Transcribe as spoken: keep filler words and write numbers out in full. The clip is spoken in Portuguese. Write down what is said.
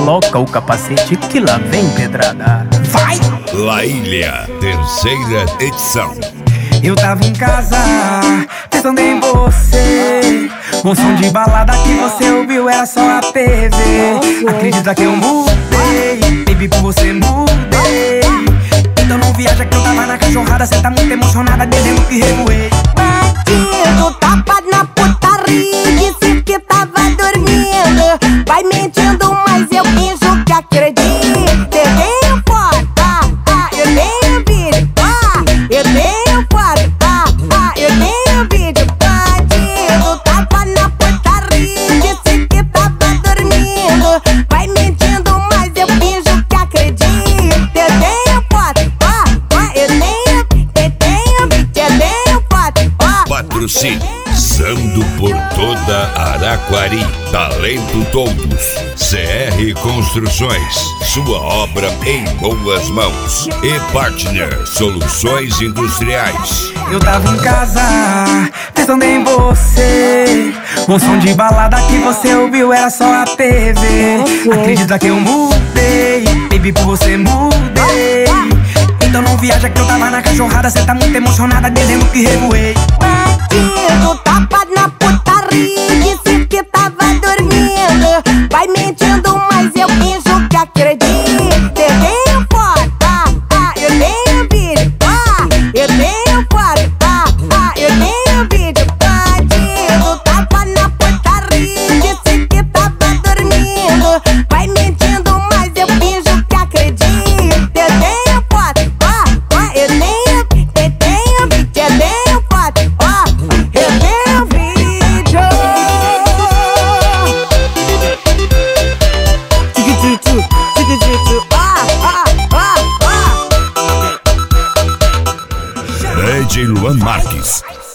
coloca o capacete que lá vem pedrada. Vai! La Ilha, terceira edição. Eu tava em casa, pensando em você. Um som de balada que você ouviu era só a T V. Acredita que eu mudei, baby, por você mudei. Então não viaja que eu tava na cachorrada. Cê tá muito emocionada, dizendo que revoei. Bandido, tapa na putaria, disse que tava dormindo. Vai mentindo, mas eu finjo que acredito. Eu tenho foto, ah, ah, eu tenho vídeo, ah, eu tenho foto, ah, ah, eu tenho vídeo. Bandido, tapa na putaria, disse que tava dormindo. Vai mentindo, mas eu finjo que acredito. Eu tenho foto, ah, ah, eu tenho, eu tenho vídeo, eu tenho foto, ah. Patrocínio Zando por toda Araquari. Talento todos. C R Construções, sua obra em boas mãos. E Partner Soluções Industriais. Eu tava em casa, pensando em você. Um som de balada que você ouviu era só a T V. Acredita que eu mudei, baby, por você mudei. Então não viaja que eu tava na cachorrada. Cê tá muito emocionada, dizendo que revoei. Bandido, tapa na putaria, disse que tava dormindo. Vai mentindo, mas eu finjo que acredito. Eu tenho foto, ah, ah, eu tenho vídeo, ah, eu tenho foto, ah, ah, eu tenho vídeo. Bandido, tapa na putaria, disse que tava dormindo. Vai mentindo, mas eu finjo que acredito. Eu tenho foto, ah, ah, eu tenho, eu tenho vídeo, eu tenho foto, ah, eu tenho vídeo. Tchiquititu, tchiquititu, ah, ah, ah, ah. D J Luan Marques.